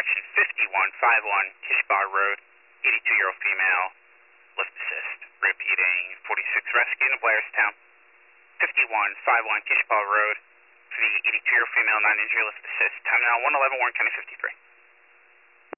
direction 5151 Kishbar Road, 82-year-old female, lift assist. Repeating, 46 rescue in Blairstown, 5151 Kishbar Road, for the 82-year-old female, non-injury lift assist. Time now 111 Warren County 53.